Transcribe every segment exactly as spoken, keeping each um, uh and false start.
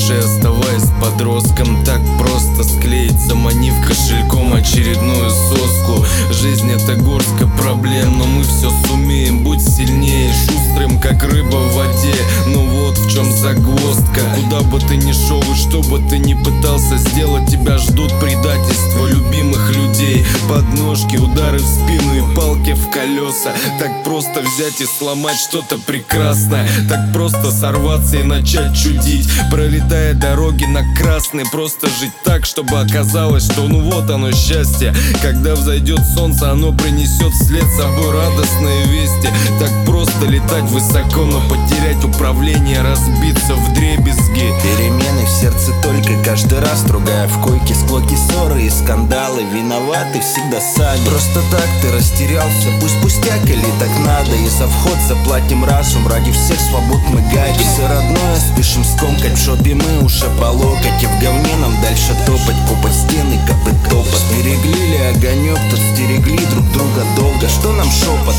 душе, оставаясь подростком. Так просто склеить, заманив кошельком очередную соску. Жизнь — это горстка проблем, но мы все сумеем. Будь сильнее, шустрым, как рыба в воде. Но вот в чем загвоздка. Куда бы ты ни шел и что бы ты ни пытался сделать, тебя ждут предательства любимых людей, подножки, удары в спину и палки в колеса. Так просто взять и сломать что-то прекрасное, так просто сорваться и начать чудить, пролетая дороги на красный. Просто жить так, чтобы оказалось, что ну вот оно счастье. Когда взойдет солнце, оно принесет вслед собой радостные вести. Так просто летать высоко, но потерять управление, разбиться вдребезги. Перемены в сердце только каждый раз, другая в койке, склоки, ссоры и скандалы. Виноваты всегда сами. Просто так ты растерялся, пусть пустяк или так надо. И за вход заплатим разум, ради всех свобод мы гаки. Все родное спешим скомкать, в шопе мы уже по локоть. И в говне нам дальше топать, копать стены, копы топот. Стерегли ли огонек, тут стерегли друг друга долго. Что нам шепот?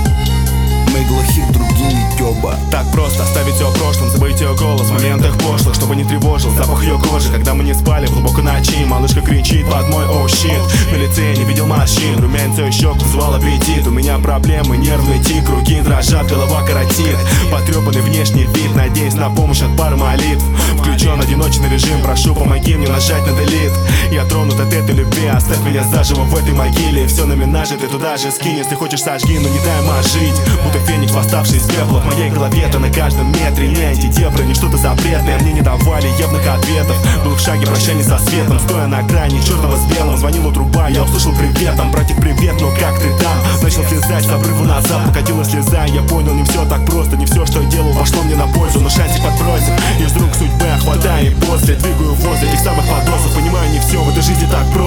Мы глухих, другие тёба. Так просто оставить все в прошлом, забыть ее голос в моментах пошлых, чтобы не тревожил запах ее кожи. Когда мы не спали в глубокой ночи, малышка кричит под мой оу щит. На лице не видел морщин, румянец ее щек вызывал аппетит. У меня проблемы, нервный тик, руки дрожат, голова коротит. Потрепанный внешний вид, надеясь на помощь от пары молитв. Включен одиночный режим, прошу, помоги мне нажать на delete. Я тронут от этой любви, оставь меня заживо в этой могиле. Все на менаже, ты туда же скинь, если хочешь сожги, но не дай мне жить. Будто феникс, восставший из пепла, в моей голове-то на каждом метре. Не эти дебры, не что-то запретное, мне не давали явных ответов. Был в шаге прощания со светом, стоя на грани черного с белым. Звонила труба, я услышал привет, там, братик, привет, ну как ты там? Начал слезать с обрыва назад, покатилась слеза. Я понял, не все так просто, не все, что я делал, пошло мне на пользу. Но шансик подбросит, из рук судьбы хватаю и после двигаю возле этих самых подосов. Понимаю, не все в этой жизни так просто.